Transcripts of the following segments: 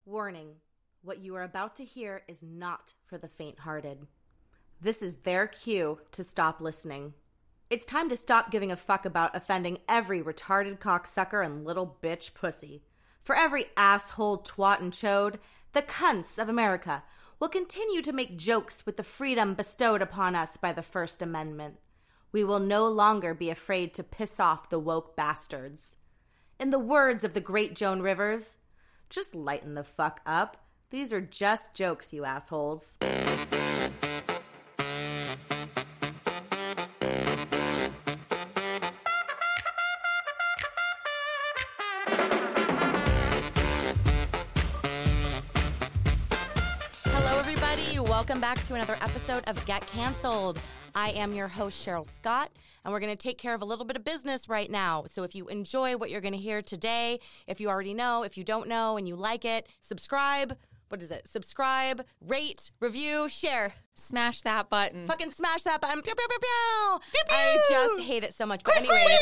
Warning, what you are about to hear is not for the faint-hearted. This is their cue to stop listening. It's time to stop giving a fuck about offending every retarded cocksucker and little bitch pussy. For every asshole, twat, and chode, the cunts of America will continue to make jokes with the freedom bestowed upon us by the First Amendment. We will no longer be afraid to piss off the woke bastards. In the words of the great Joan Rivers, just lighten the fuck up. These are just jokes, you assholes. Hello, everybody. Welcome back to another episode of Get Canceled. I am your host, Cheryl Scott, and we're going to take care of a little bit of business right now. So if you enjoy what you're going to hear today, if you already know, if you don't know and you like it, subscribe. What is it? Subscribe, rate, review, share. Smash that button. Fucking smash that button. Pew, pew, pew, pew. Pew, pew. I just hate it so much. But anyways,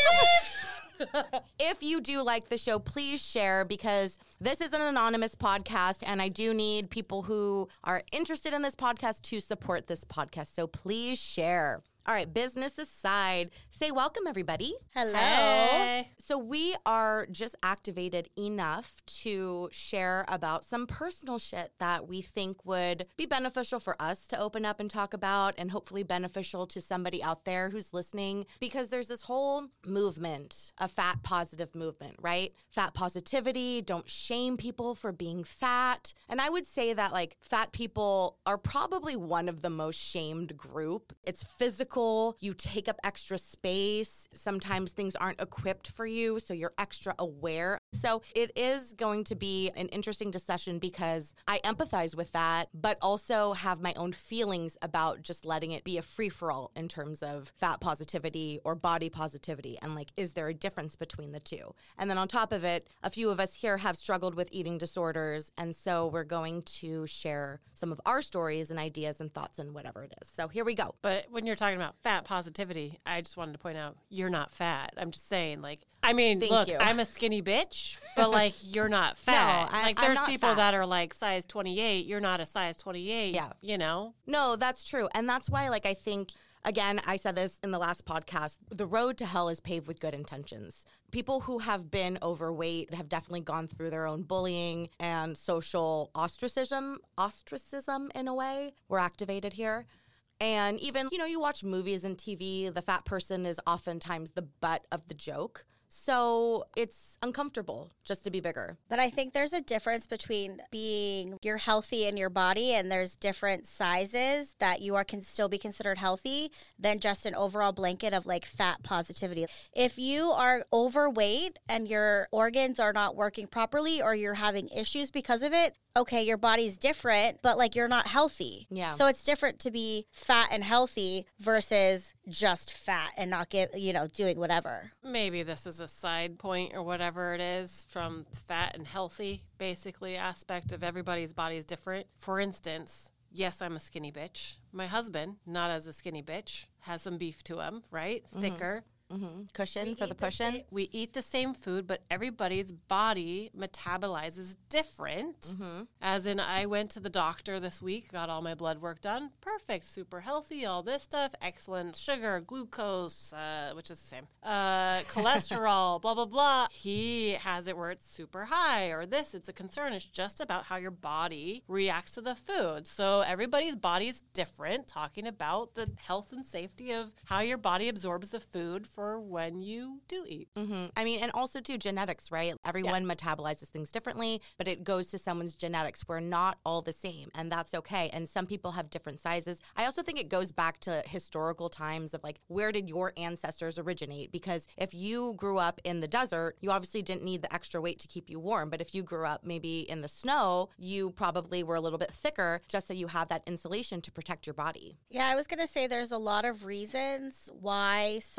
if you do like the show, please share, because this is an anonymous podcast and I do need people who are interested in this podcast to support this podcast. So please share. All right, business aside, say welcome, everybody. Hello. Hey. So we are just activated enough to share about some personal shit that we think would be beneficial for us to open up and talk about, and hopefully beneficial to somebody out there who's listening, because there's this whole movement, a fat positive movement, right? Fat positivity, don't shame people for being fat. And I would say that like fat people are probably one of the most shamed group. It's physical. You take up extra space. Sometimes things aren't equipped for you, so you're extra aware. So it is going to be an interesting discussion because I empathize with that, but also have my own feelings about just letting it be a free-for-all in terms of fat positivity or body positivity. And like, is there a difference between the two? And then on top of it, a few of us here have struggled with eating disorders. And so we're going to share some of our stories and ideas and thoughts and whatever it is. So here we go. But when you're talking about fat positivity, I just wanted to point out, you're not fat. I'm just saying, like, I mean, Thank look, you. I'm a skinny bitch, but like, you're not fat. No, like, I'm there's not people fat. that are like size 28. You're not a size 28. Yeah. You know? No, that's true. And that's why, like, I think, again, I said this in the last podcast, the road to hell is paved with good intentions. People who have been overweight have definitely gone through their own bullying and social ostracism in a way. We're activated here. And even, you know, you watch movies and TV, the fat person is oftentimes the butt of the joke. So it's uncomfortable just to be bigger. But I think there's a difference between being you're healthy in your body and there's different sizes that you can still be considered healthy than just an overall blanket of like fat positivity. If you are overweight and your organs are not working properly or you're having issues because of it, okay, your body's different, but like you're not healthy. Yeah. So it's different to be fat and healthy versus just fat and not doing whatever. Maybe this is a side point or whatever it is from fat and healthy, basically, aspect of everybody's body is different. For instance, yes, I'm a skinny bitch. My husband, not as a skinny bitch, has some beef to him, right? Thicker. Mm-hmm. Cushion for the pushing. We eat the same food, but everybody's body metabolizes different. Mm-hmm. As in, I went to the doctor this week, got all my blood work done. Perfect, super healthy, all this stuff. Excellent sugar, glucose, which is the same. Cholesterol, blah, blah, blah. He has it where it's super high or this. It's a concern. It's just about how your body reacts to the food. So everybody's body is different, talking about the health and safety of how your body absorbs the food for when you do eat. Mm-hmm. I mean, and also too, genetics, right? Everyone metabolizes things differently, but it goes to someone's genetics. We're not all the same, and that's okay. And some people have different sizes. I also think it goes back to historical times of like, where did your ancestors originate? Because if you grew up in the desert, you obviously didn't need the extra weight to keep you warm. But if you grew up maybe in the snow, you probably were a little bit thicker just so you have that insulation to protect your body. Yeah, I was going to say there's a lot of reasons why someone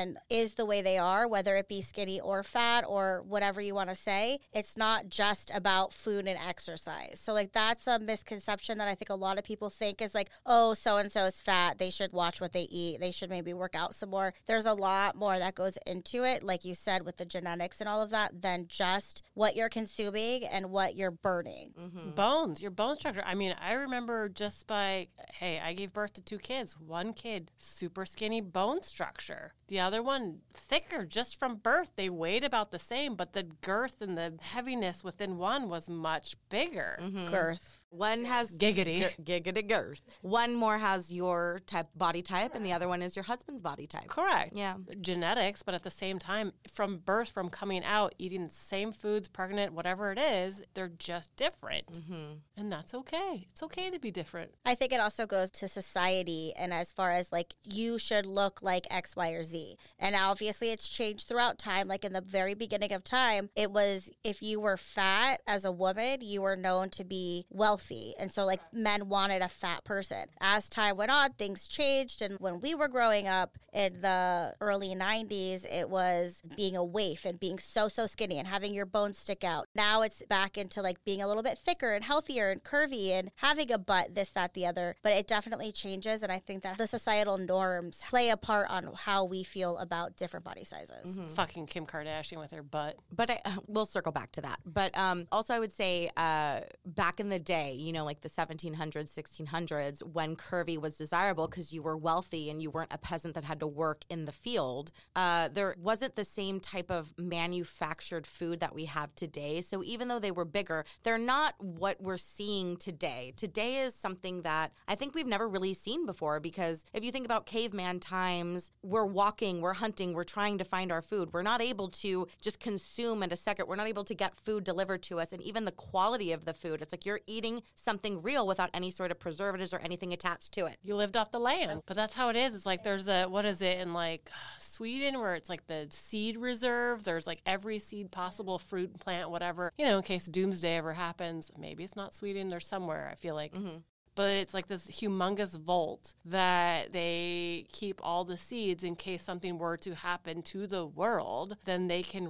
person is the way they are, whether it be skinny or fat or whatever you want to say. It's not just about food and exercise. So like that's a misconception that I think a lot of people think is like, oh, so-and-so is fat, they should watch what they eat, they should maybe work out some more. There's a lot more that goes into it, like you said, with the genetics and all of that, than just what you're consuming and what you're burning. Bones, your bone structure. I mean, I remember just by, hey, I gave birth to 2 kids. One kid, super skinny bone structure. The other one, thicker just from birth. They weighed about the same, but the girth and the heaviness within one was much bigger. Girth. One has Giggity. giggity girth. One more has your body type, and the other one is your husband's body type. Correct. Yeah. Genetics, but at the same time, from birth, from coming out, eating the same foods, pregnant, whatever it is, they're just different. And that's okay. It's okay to be different. I think it also goes to society and as far as like you should look like X, Y, or Z. And obviously it's changed throughout time. Like in the very beginning of time, it was if you were fat as a woman, you were known to be wealthy. And so like men wanted a fat person. As time went on, things changed. And when we were growing up in the early 90s, it was being a waif and being so skinny and having your bones stick out. Now it's back into like being a little bit thicker and healthier and curvy and having a butt, this, that, the other. But it definitely changes. And I think that the societal norms play a part on how we feel about different body sizes. Fucking Kim Kardashian with her butt. But we'll circle back to that. But also I would say back in the day, you know, like the 1700s, 1600s, when curvy was desirable because you were wealthy and you weren't a peasant that had to work in the field, there wasn't the same type of manufactured food that we have today. So even though they were bigger, they're not what we're seeing today. Today is something that I think we've never really seen before, because if you think about caveman times, we're walking, we're hunting, we're trying to find our food. We're not able to just consume in a second. We're not able to get food delivered to us. And even the quality of the food, it's like you're eating something real without any sort of preservatives or anything attached to it. You lived off the land. But that's how it is. It's like there's a, what is it, in like Sweden where it's like the seed reserve. There's like every seed possible, fruit, plant, whatever, you know, in case doomsday ever happens. Maybe it's not Sweden. There's somewhere, I feel like. But it's like this humongous vault that they keep all the seeds in case something were to happen to the world. Then they can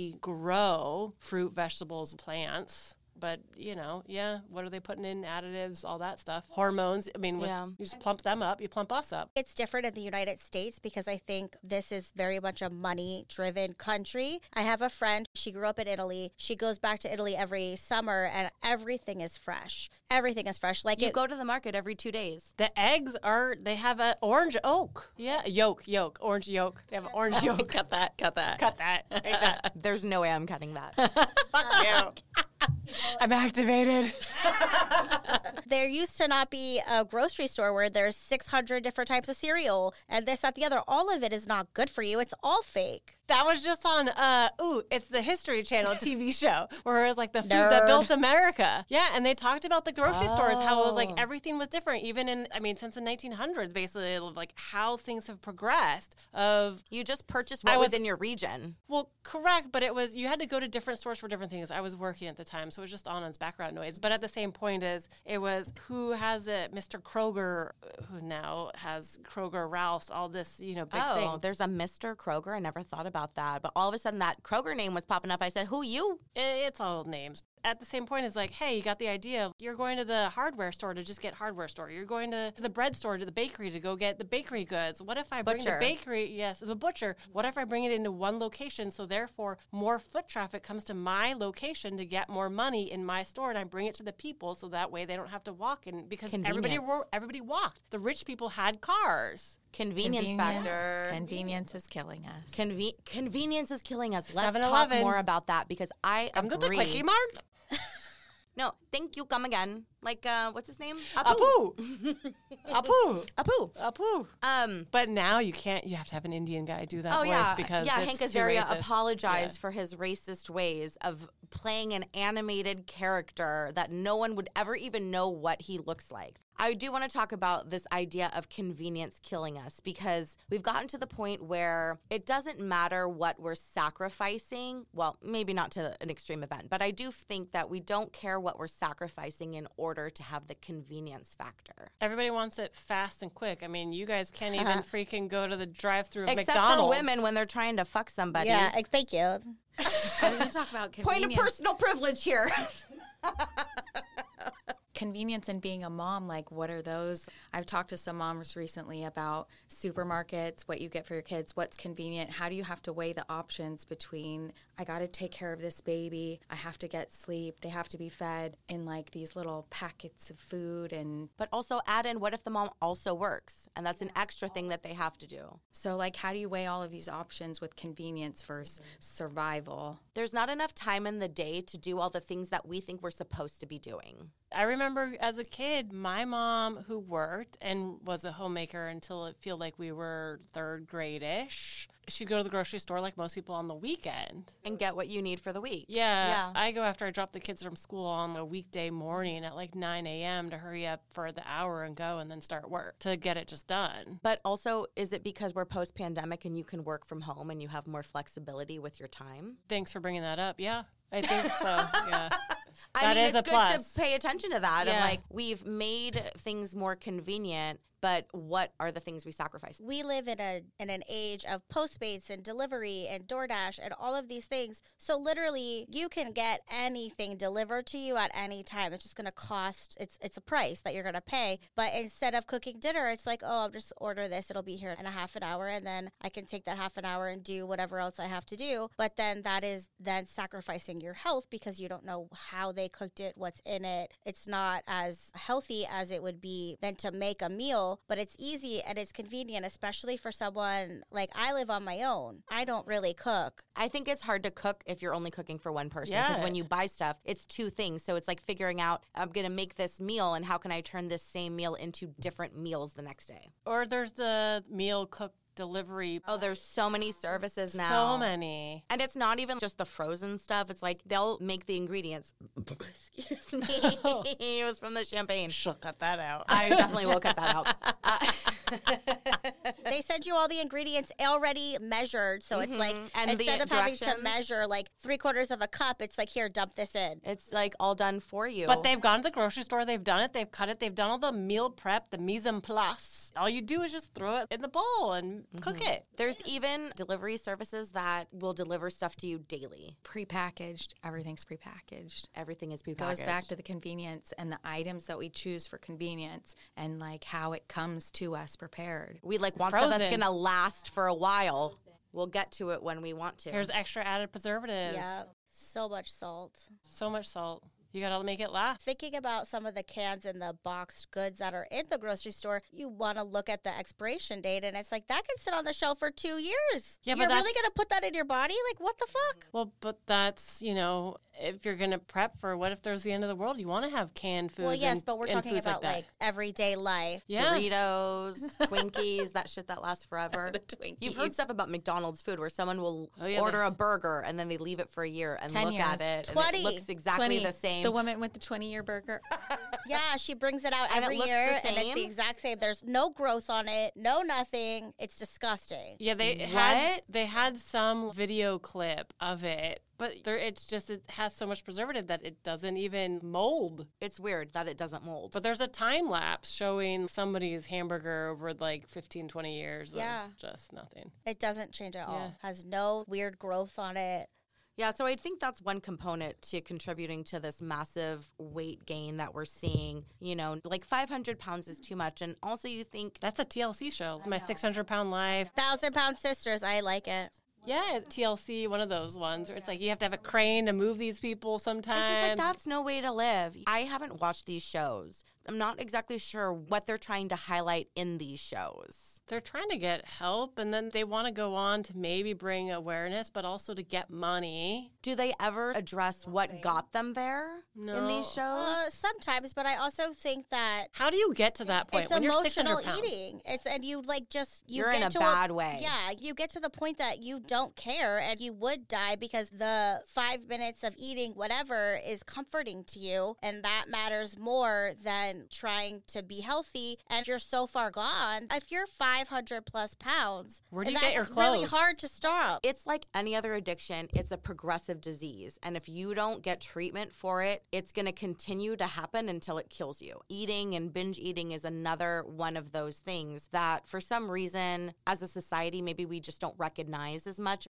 regrow fruit, vegetables, plants. But, you know, yeah, what are they putting in? Additives, all that stuff. Hormones. I mean, you just plump them up, you plump us up. It's different in the United States because I think this is very much a money-driven country. I have a friend, she grew up in Italy. She goes back to Italy every summer and everything is fresh. Everything is fresh. Like You go to the market every 2 days. The eggs they have an orange oak. Yeah, yolk, orange yolk. They have an orange yolk. Cut that. Cut that. Hate that. There's no way I'm cutting that. Fuck you. I'm activated. There used to not be a grocery store where there's 600 different types of cereal and this, that, the other. All of it is not good for you. It's all fake. That was just on, it's the History Channel TV show where it was like the food that built America. Yeah, and they talked about the grocery stores, how it was like everything was different, even in, I mean, since the 1900s, basically, like how things have progressed of... You just purchased what was in your region. Well, correct, but it was, you had to go to different stores for different things. I was working at the time, so it was just on background noise. But at the same point is, it was, who has it? Mr. Kroger, who now has Kroger, Ralph's, all this, you know, big thing. Oh, there's a Mr. Kroger. I never thought about that. But all of a sudden that Kroger name was popping up. I said, who you? It's all names. At the same point, it's like, hey, you got the idea. You're going to the hardware store to just get hardware store. You're going to the bread store, to the bakery to go get the bakery goods. What if I bring the bakery? Yes, the butcher. What if I bring it into one location? So therefore, more foot traffic comes to my location to get more money in my store, and I bring it to the people so that way they don't have to walk. And because everybody walked. The rich people had cars. Convenience factor. Convenience is killing us. Convenience is killing us. Let's 7-Eleven. talk more about that because I Come agree. to the Quickie Mart. No, thank you. Come again. Like, what's his name? Apu. Apu. Apu. Apu. But now you can't. You have to have an Indian guy do that voice because it's Hank too Azaria racist. apologized for his racist ways of playing an animated character that no one would ever even know what he looks like. I do want to talk about this idea of convenience killing us, because we've gotten to the point where it doesn't matter what we're sacrificing. Well, maybe not to an extreme event, but I do think that we don't care what we're sacrificing in order to have the convenience factor. Everybody wants it fast and quick. I mean, you guys can't even freaking go to the drive-thru of Except McDonald's. for women when they're trying to fuck somebody. Yeah, thank you. I was going to talk about convenience. Point of personal privilege here. Convenience and being a mom, like what are those? I've talked to some moms recently about supermarkets, what you get for your kids, what's convenient. How do you have to weigh the options between, I got to take care of this baby, I have to get sleep, they have to be fed in like these little packets of food. And But also add in, what if the mom also works? And that's an extra thing that they have to do. so like, how do you weigh all of these options with convenience versus survival? There's not enough time in the day to do all the things that we think we're supposed to be doing. I remember as a kid, my mom, who worked and was a homemaker until it felt like we were third grade-ish, she'd go to the grocery store like most people on the weekend. And get what you need for the week. Yeah. I go after I drop the kids from school on a weekday morning at like 9 a.m. to hurry up for the hour and go and then start work to get it just done. But also, is it because we're post-pandemic and you can work from home and you have more flexibility with your time? Thanks for bringing that up. Yeah, I think so. Yeah. I mean, is a it's good plus. to pay attention to that. Yeah. And like, we've made things more convenient, but what are the things we sacrifice? We live in an age of Postmates and delivery and DoorDash and all of these things. So literally, you can get anything delivered to you at any time. It's just going to cost. It's a price that you're going to pay. But instead of cooking dinner, it's like, oh, I'll just order this. It'll be here in a half an hour, and then I can take that half an hour and do whatever else I have to do. But then that is then sacrificing your health because you don't know how they cooked it, what's in it. It's not as healthy as it would be than to make a meal. But it's easy and it's convenient, especially for someone like I live on my own. I don't really cook. I think it's hard to cook if you're only cooking for one person, because Yeah. when you buy stuff, it's two things. So it's like figuring out, I'm going to make this meal, and how can I turn this same meal into different meals the next day? Or there's the meal cook delivery. Oh, there's so many services now. So many. And it's not even just the frozen stuff. It's like they'll make the ingredients. Excuse me. It was from the champagne. She'll cut that out. I definitely will cut that out. They send you all the ingredients already measured. So it's like, And the instead of having to directions. measure like 3/4 of a cup, it's like, here, dump this in. It's like all done for you. But they've gone to the grocery store, they've done it, they've cut it, they've done all the meal prep, the mise en place. All you do is just throw it in the bowl and cook it. There's even delivery services that will deliver stuff to you daily. Prepackaged, everything's prepackaged. Everything is prepackaged. Goes back to the convenience and the items that we choose for convenience and like how it comes to us prepared. We like want stuff that's Frozen. going to last for a while. We'll get to it when we want to. Here's extra added preservatives. Yeah. So much salt. So much salt. You gotta make it last. Thinking about some of the cans and the boxed goods that are in the grocery store, you want to look at the expiration date, and it's like, that can sit on the shelf for 2 years. Yeah, but You're really that's- going to put that in your body? Like, what the fuck? Well, but that's, if you're gonna prep for what if there's the end of the world, you want to have canned foods. Well, yes, and- but we're and talking foods about that. like everyday life. Yeah. Doritos, Twinkies, that shit that lasts forever. The Twinkies. You've heard stuff about McDonald's food where someone will Oh, yeah, order a burger and then they leave it for a year and 10 look at years. it 20. and it looks exactly the same. The woman with the 20-year burger. Yeah, she brings it out And it every looks year, the and it's same? the exact same. There's no growth on it, no nothing. It's disgusting. Yeah, they had some video clip of it, but it has so much preservative that it doesn't even mold. It's weird that it doesn't mold. But there's a time lapse showing somebody's hamburger over like 15, 20 years. Yeah. Of just nothing. It doesn't change at all. Yeah. Has no weird growth on it. Yeah, so I think that's one component to contributing to this massive weight gain that we're seeing. Like 500 pounds is too much. And also you think, That's a TLC show. It's my 600-pound life. 1,000-pound sisters. I like it. Yeah, TLC, one of those ones where it's like you have to have a crane to move these people sometimes. it's just like, that's no way to live. I haven't watched these shows. I'm not exactly sure what they're trying to highlight in these shows. They're trying to get help, and then they want to go on to maybe bring awareness, but also to get money. Do they ever address what got them there in these shows? Sometimes, but I also think that How do you get to that point it's when you're 600 emotional pounds? eating. And you like just You're get in a to bad way. Yeah, you get to the point that you don't care and you would die because the 5 minutes of eating whatever is comforting to you, and that matters more than trying to be healthy. And you're so far gone. If you're 500 plus pounds, Where do you that's get your really clothes? hard to stop. It's like any other addiction. It's a progressive disease. And if you don't get treatment for it, it's going to continue to happen until it kills you. Eating and binge eating is another one of those things that for some reason, as a society, maybe we just don't recognize as much.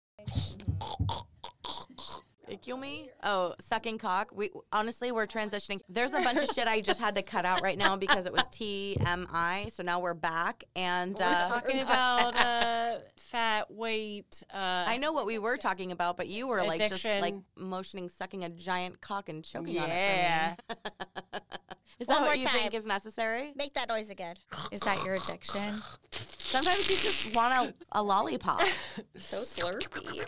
Kill me? Oh, sucking cock. Honestly, we're transitioning. There's a bunch of shit I just had to cut out right now because it was TMI. So now we're back. And We're talking about fat, weight. I know what we were talking about, but you were like just like Addiction. motioning, sucking a giant cock and choking on Yeah. it for me. Is One that more what you think time. is necessary? Make that noise again. Is that your addiction? Sometimes you just want a lollipop. So slurpy.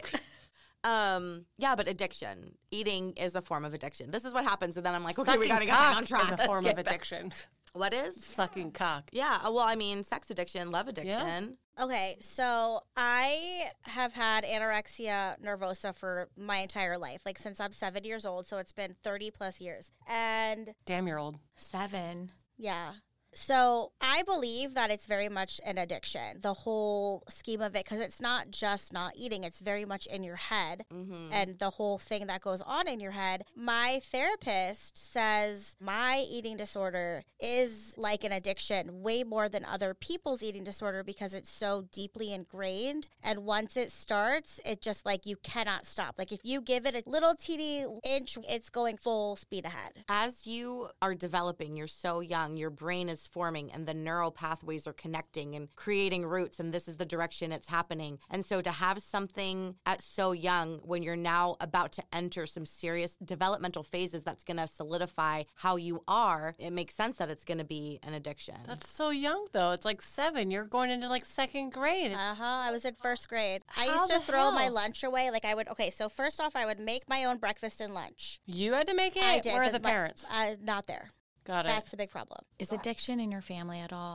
Yeah, but addiction. Eating is a form of addiction. This is what happens, and then I'm like, okay, Sucking we gotta get back cock on track. is a Let's form get of back. addiction. What is? Sucking cock. Yeah, well, I mean, sex addiction, love addiction. Okay, so I have had anorexia nervosa for my entire life, like since I'm 7 years old. So it's been 30 plus years. And Damn, you're old. 7. yeah. So I believe that it's very much an addiction, the whole scheme of it, because it's not just not eating. It's very much in your head and the whole thing that goes on in your head. My therapist says my eating disorder is like an addiction way more than other people's eating disorder because it's so deeply ingrained. And once it starts, it just like you cannot stop. Like if you give it a little teeny inch, it's going full speed ahead. As you are developing, you're so young, your brain is forming and the neural pathways are connecting and creating roots, and this is the direction it's happening. And so to have something at so young when you're now about to enter some serious developmental phases that's going to solidify how you are, it makes sense that it's going to be an addiction. That's so young, though. It's like 7. You're going into like 2nd grade. I was in 1st grade. I How used to the throw my hell? lunch away. Like I would, okay, so first off, I would make my own breakfast and lunch. You had to make it? I did. Or 'cause the my- parents? Not there. Got it. That's the big problem. Is addiction in your family at all?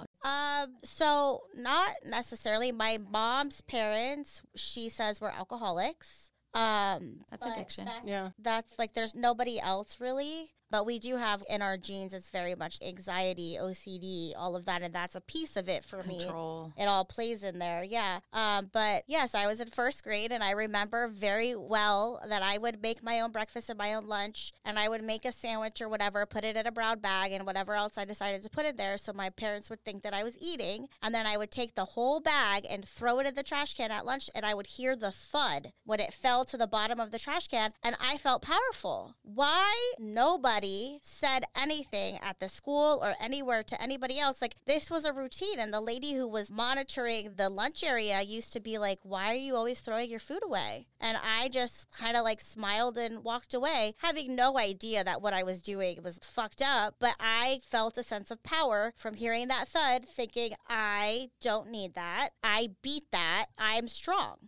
So not necessarily. My mom's parents, she says, were alcoholics. That's But addiction. Yeah. That's like there's nobody else really. But we do have in our genes, it's very much anxiety, OCD, all of that. And that's a piece of it for me. Control. It all plays in there. Yeah. But yes, I was in 1st grade and I remember very well that I would make my own breakfast and my own lunch and I would make a sandwich or whatever, put it in a brown bag and whatever else I decided to put in there. So my parents would think that I was eating. And then I would take the whole bag and throw it in the trash can at lunch and I would hear the thud when it fell to the bottom of the trash can. And I felt powerful. Why nobody said anything at the school or anywhere to anybody else? Like this was a routine. And the lady who was monitoring the lunch area used to be like, why are you always throwing your food away? And I just kind of like smiled and walked away, having no idea that what I was doing was fucked up. But I felt a sense of power from hearing that thud, thinking, I don't need that. I beat that. I'm strong.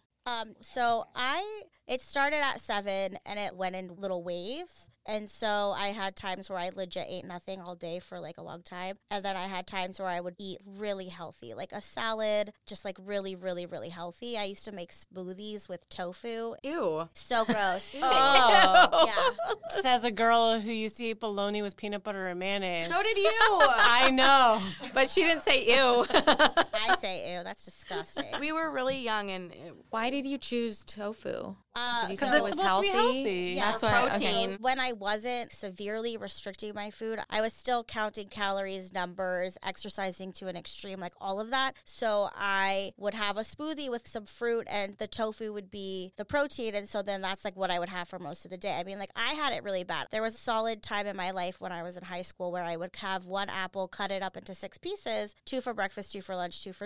It started at 7 and it went in little waves. And so I had times where I legit ate nothing all day for like a long time. And then I had times where I would eat really healthy, like a salad, just like really, really, really healthy. I used to make smoothies with tofu. Ew. So gross. Oh. Yeah. Says a girl who used to eat bologna with peanut butter and mayonnaise. So did you. I know. But she didn't say ew. I say, ew, that's disgusting. We were really young and Why did you choose tofu? Did you Because think it it's was supposed to be healthy? healthy. Yeah, That's why. protein. Okay. When I wasn't severely restricting my food, I was still counting calories, numbers, exercising to an extreme, like all of that. So I would have a smoothie with some fruit and the tofu would be the protein. And so then that's like what I would have for most of the day. I mean, like I had it really bad. There was a solid time in my life when I was in high school where I would have one apple, cut it up into 6 pieces, 2 for breakfast, 2 for lunch, 2 for dinner.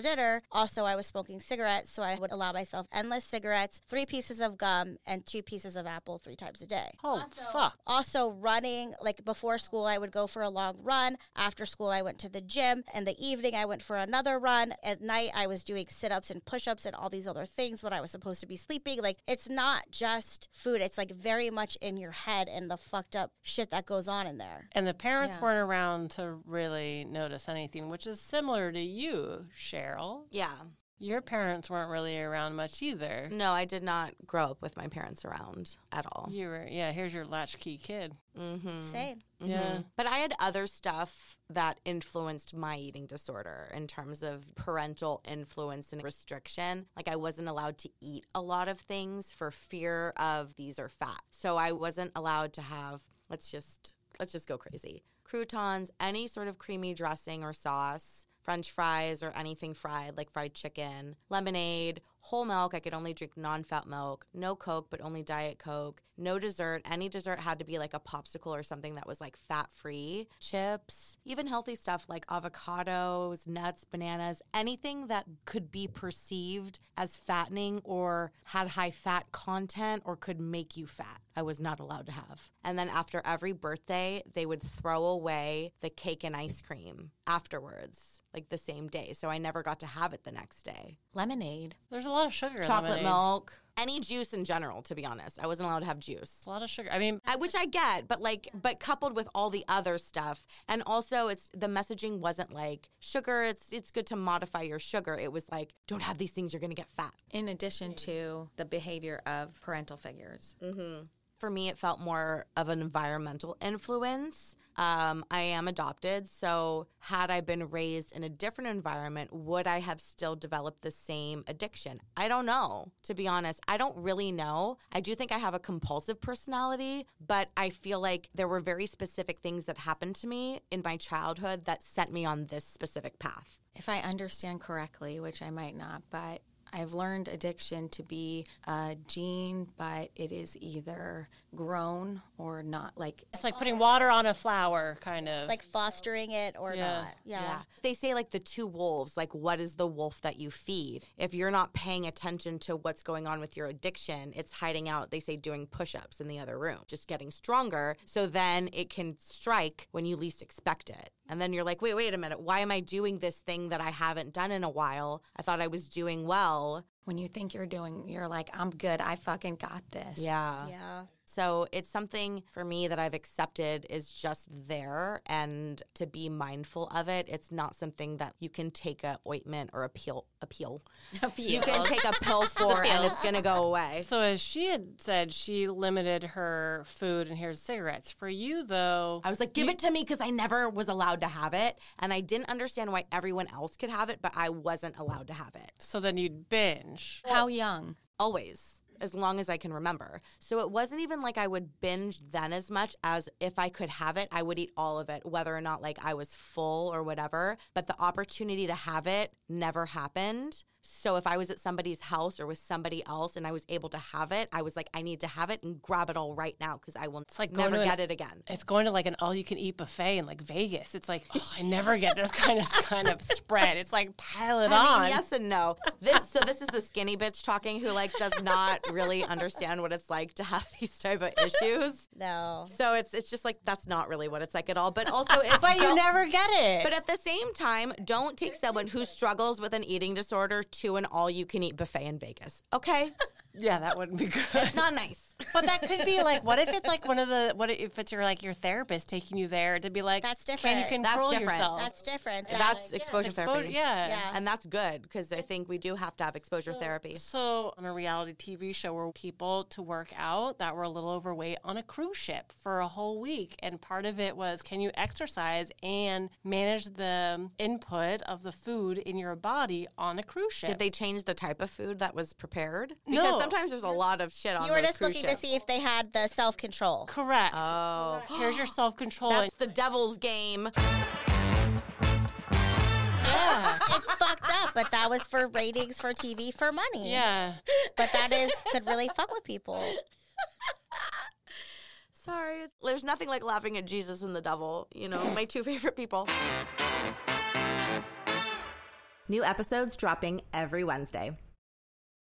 Also, I was smoking cigarettes, so I would allow myself endless cigarettes, 3 pieces of gum, and 2 pieces of apple 3 times a day. Oh, fuck. Also, running, like before school, I would go for a long run. After school, I went to the gym. In the evening, I went for another run. At night, I was doing sit-ups and push-ups and all these other things when I was supposed to be sleeping. Like, it's not just food. It's like very much in your head and the fucked up shit that goes on in there. And the parents weren't around to really notice anything, which is similar to you, Cheryl. Yeah. Your parents weren't really around much either. No, I did not grow up with my parents around at all. You were, here's your latchkey kid. Same. Yeah. But I had other stuff that influenced my eating disorder in terms of parental influence and restriction. Like I wasn't allowed to eat a lot of things for fear of these are fat. So I wasn't allowed to have, let's just go crazy. Croutons, any sort of creamy dressing or sauce, French fries or anything fried like fried chicken, lemonade, whole milk. I could only drink non-fat milk, no Coke, but only Diet Coke, no dessert. Any dessert had to be like a popsicle or something that was like fat-free, chips, even healthy stuff like avocados, nuts, bananas, anything that could be perceived as fattening or had high fat content or could make you fat. I was not allowed to have. And then after every birthday, they would throw away the cake and ice cream afterwards, like the same day. So I never got to have it the next day. Lemonade. There's a lot of sugar in Chocolate lemonade. milk, any juice in general, to be honest. I wasn't allowed to have juice. It's a lot of sugar. I mean, Which I get, but coupled with all the other stuff. And also the messaging wasn't like sugar, it's good to modify your sugar. It was like, don't have these things, you're going to get fat. In addition to the behavior of parental figures. For me, it felt more of an environmental influence. I am adopted, so had I been raised in a different environment, would I have still developed the same addiction? I don't know, to be honest. I don't really know. I do think I have a compulsive personality, but I feel like there were very specific things that happened to me in my childhood that sent me on this specific path. If I understand correctly, which I might not, but I've learned addiction to be a gene, but it is either grown or not. Like it's like putting water on a flower, kind of. It's like fostering it or not. Yeah. They say like the 2 wolves, like what is the wolf that you feed? If you're not paying attention to what's going on with your addiction, it's hiding out, they say doing push-ups in the other room, just getting stronger. So then it can strike when you least expect it. And then you're like, wait a minute, why am I doing this thing that I haven't done in a while? I thought I was doing well. when you think you're like, I'm good, I fucking got this. Yeah. Yeah. So it's something for me that I've accepted is just there, and to be mindful of it. It's not something that you can take a ointment or a pill. You can take a pill for and it's going to go away. So as she had said, she limited her food and here's cigarettes. For you, though, I was like, give it to me because I never was allowed to have it. And I didn't understand why everyone else could have it, but I wasn't allowed to have it. so then you'd binge. How young? Always. As long as I can remember. So it wasn't even like I would binge then as much as if I could have it, I would eat all of it, whether or not like I was full or whatever. But the opportunity to have it never happened. So if I was at somebody's house or with somebody else and I was able to have it, I was like, I need to have it and grab it all right now because I will like never going to get it again. It's going to like an all-you-can-eat buffet in like Vegas. It's like, oh, I never get this kind of spread. It's like pile it on. I mean, yes and no. This is the skinny bitch talking who like does not really understand what it's like to have these type of issues. No. So it's just like that's not really what it's like at all. But also, if But you never get it. But at the same time, don't take someone who struggles with an eating disorder to an all-you-can-eat buffet in Vegas. Okay, yeah, that wouldn't be good. it's not nice. But that could be like, what if it's like what if it's your therapist taking you there to be like, That's can different. you That's control different. yourself? That's different. That's exposure therapy. Yeah. Yeah. And that's good because I think we do have to have exposure therapy. So on a reality TV show where people to work out that were a little overweight on a cruise ship for a whole week. And part of it was, can you exercise and manage the input of the food in your body on a cruise ship? Did they change the type of food that was prepared? No. Because sometimes there's a lot of shit on You were those just cruise looking ships. to see if they had the self-control. Correct. Oh. Here's your self-control. That's the devil's game. Yeah. It's fucked up, but that was for ratings for TV for money. Yeah. But that could really fuck with people. Sorry. There's nothing like laughing at Jesus and the devil. You know, my two favorite people. New episodes dropping every Wednesday.